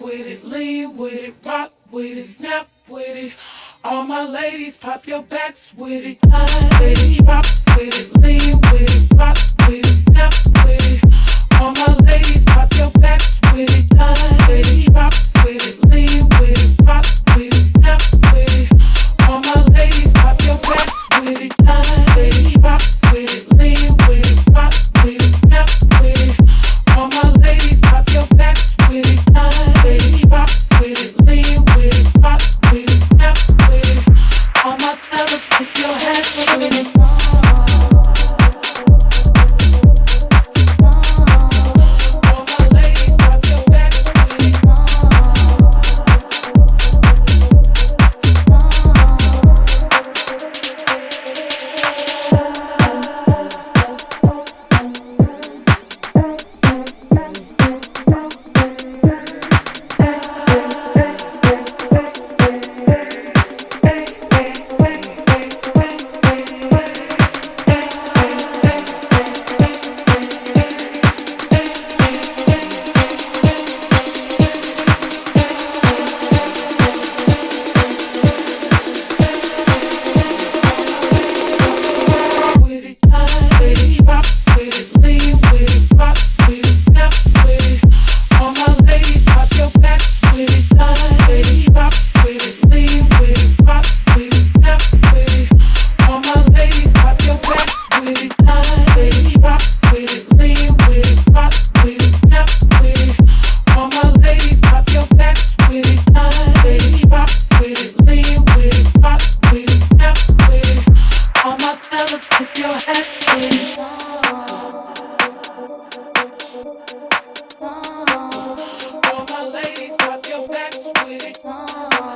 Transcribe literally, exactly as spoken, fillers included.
with it, lean with it, rock with it, snap with it. All my ladies, pop your backs with it. Ladies, drop with it, lean with it, rock with it, snap with it. All my ladies, pop your backs with it. Ladies, drop with it, lean with it, rock with it, snap with it. All my ladies, pop your backs with it. Ladies, drop with it, lean with it, rock with it, snap with it. All my ladies, pop your backs with it. Ladies, drop with it, lean with it, rock with it, snap with it. All my fellas, tip your hats with it. All my ladies, pop your backs with it.